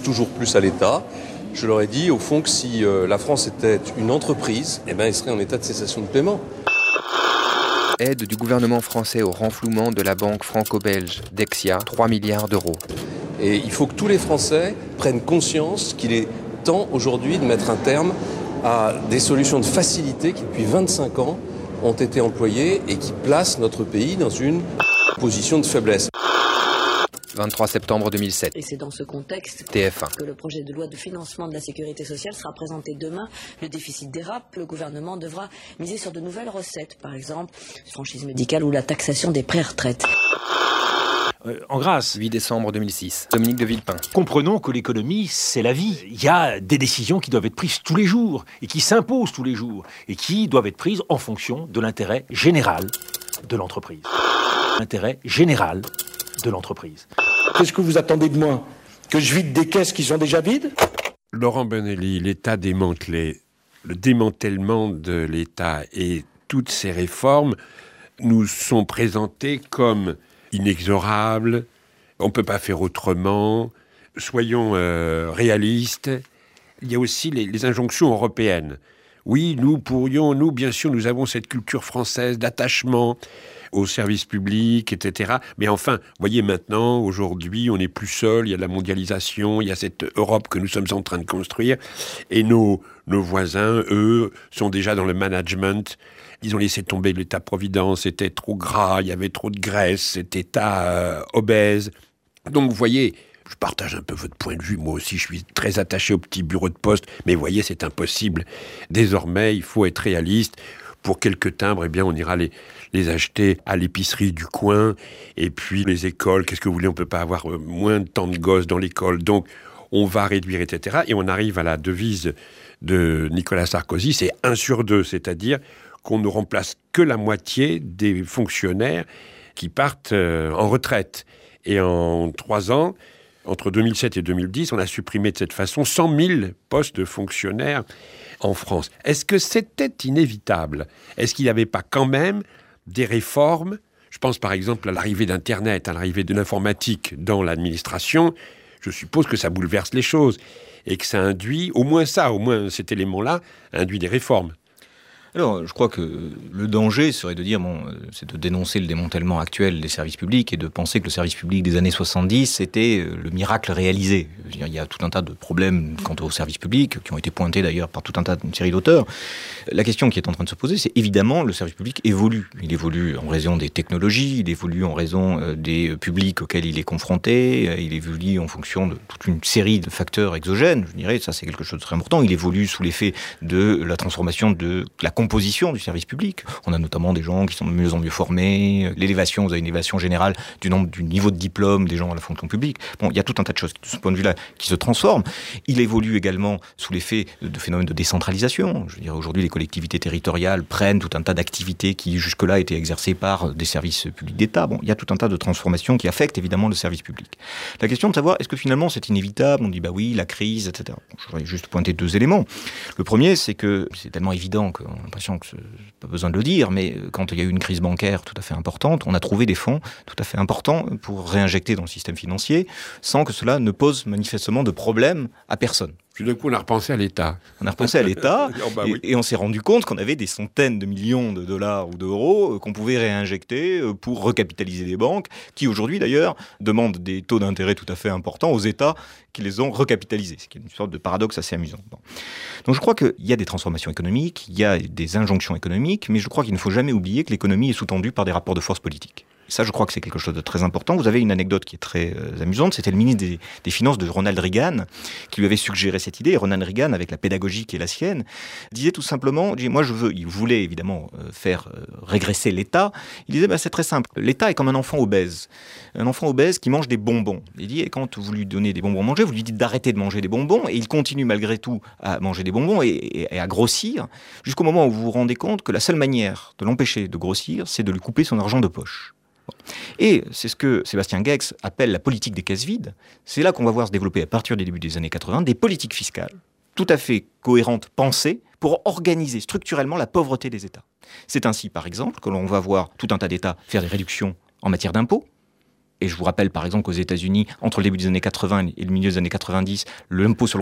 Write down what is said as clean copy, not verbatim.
toujours plus à l'État. Je leur ai dit, au fond, que si la France était une entreprise, elle serait en état de cessation de paiement. Aide du gouvernement français au renflouement de la banque franco-belge Dexia, 3 milliards d'euros. Et il faut que tous les Français prennent conscience qu'il est temps aujourd'hui de mettre un terme à des solutions de facilité qui, depuis 25 ans, ont été employées et qui placent notre pays dans une position de faiblesse. 23 septembre 2007. Et c'est dans ce contexte TF1. que le projet de loi de financement de la sécurité sociale sera présenté demain. Le déficit dérape, le gouvernement devra miser sur de nouvelles recettes, par exemple franchise médicale ou la taxation des pré-retraites. En grâce. 8 décembre 2006. Dominique de Villepin. Comprenons que l'économie, c'est la vie. Il y a des décisions qui doivent être prises tous les jours et qui s'imposent tous les jours et qui doivent être prises en fonction de l'intérêt général de l'entreprise. L'intérêt général de l'entreprise. Qu'est-ce que vous attendez de moi ? Que je vide des caisses qui sont déjà vides ? Laurent Bonelli, l'État démantelé, le démantèlement de l'État et toutes ces réformes nous sont présentées comme inexorables, on ne peut pas faire autrement, soyons réalistes. Il y a aussi les injonctions européennes. Oui, nous, bien sûr, nous avons cette culture française d'attachement au service public, etc. Mais enfin, voyez maintenant, aujourd'hui, on n'est plus seul, il y a de la mondialisation, il y a cette Europe que nous sommes en train de construire, et nos voisins, eux, sont déjà dans le management. Ils ont laissé tomber l'État-providence, c'était trop gras, il y avait trop de graisse, cet État obèse. Donc, vous voyez, je partage un peu votre point de vue, moi aussi, je suis très attaché au petit bureau de poste, mais vous voyez, c'est impossible. Désormais, il faut être réaliste. Pour quelques timbres, on ira les acheter à l'épicerie du coin. Et puis, les écoles, qu'est-ce que vous voulez, on ne peut pas avoir moins de temps de gosses dans l'école. Donc, on va réduire, etc. Et on arrive à la devise de Nicolas Sarkozy, c'est 1 sur 2, c'est-à-dire qu'on ne remplace que la moitié des fonctionnaires qui partent en retraite. Et en 3 ans, entre 2007 et 2010, on a supprimé de cette façon 100 000 postes de fonctionnaires en France. Est-ce que c'était inévitable ? Est-ce qu'il n'y avait pas quand même des réformes ? Je pense par exemple à l'arrivée d'Internet, à l'arrivée de l'informatique dans l'administration. Je suppose que ça bouleverse les choses et que ça induit, au moins cet élément-là, induit des réformes. Alors, je crois que le danger serait de dire, c'est de dénoncer le démantèlement actuel des services publics et de penser que le service public des années 70, c'était le miracle réalisé. Je veux dire, il y a tout un tas de problèmes quant au service public, qui ont été pointés d'ailleurs par tout un tas d'une série d'auteurs. La question qui est en train de se poser, c'est évidemment, le service public évolue. Il évolue en raison des technologies, il évolue en raison des publics auxquels il est confronté, il évolue en fonction de toute une série de facteurs exogènes, je dirais, ça c'est quelque chose de très important. Il évolue sous l'effet de la transformation de la composition du service public. On a notamment des gens qui sont de mieux en mieux formés, l'élévation, vous avez une élévation générale du niveau de diplôme des gens à la fonction publique. Bon, il y a tout un tas de choses de ce point de vue-là qui se transforment. Il évolue également sous l'effet de phénomènes de décentralisation. Je veux dire, aujourd'hui, les collectivités territoriales prennent tout un tas d'activités qui jusque-là étaient exercées par des services publics d'État. Bon, il y a tout un tas de transformations qui affectent évidemment le service public. La question de savoir, est-ce que finalement c'est inévitable ? On dit, bah oui, la crise, etc. Bon, je voudrais juste pointer 2 éléments. Le premier, c'est que c'est tellement évident qu'on a l'impression que pas besoin de le dire, mais quand il y a eu une crise bancaire tout à fait importante, on a trouvé des fonds tout à fait importants pour réinjecter dans le système financier, sans que cela ne pose manifestement de problème à personne. Puis d'un coup, on a repensé à l'État. On a repensé à l'État oui. et on s'est rendu compte qu'on avait des centaines de millions de dollars ou d'euros qu'on pouvait réinjecter pour recapitaliser les banques, qui aujourd'hui d'ailleurs demandent des taux d'intérêt tout à fait importants aux États qui les ont recapitalisés. Ce qui est une sorte de paradoxe assez amusant. Bon. Donc je crois qu'il y a des transformations économiques, il y a des injonctions économiques, mais je crois qu'il ne faut jamais oublier que l'économie est sous-tendue par des rapports de force politiques. Ça, je crois que c'est quelque chose de très important. Vous avez une anecdote qui est très amusante. C'était le ministre des Finances de Ronald Reagan qui lui avait suggéré cette idée. Et Ronald Reagan, avec la pédagogie qui est la sienne, disait tout simplement, il voulait évidemment faire régresser l'État. Il disait, c'est très simple. L'État est comme un enfant obèse. Un enfant obèse qui mange des bonbons. Il dit, et quand vous lui donnez des bonbons à manger, vous lui dites d'arrêter de manger des bonbons. Et il continue malgré tout à manger des bonbons et à grossir, jusqu'au moment où vous vous rendez compte que la seule manière de l'empêcher de grossir, c'est de lui couper son argent de poche. Et c'est ce que Sébastien Gex appelle la politique des caisses vides. C'est là qu'on va voir se développer à partir du début des années 80 des politiques fiscales tout à fait cohérentes, pensées, pour organiser structurellement la pauvreté des États. C'est ainsi, par exemple, que l'on va voir tout un tas d'États faire des réductions en matière d'impôts, Et je vous rappelle par exemple qu'aux États-Unis, entre le début des années 80 et le milieu des années 90, l'impôt sur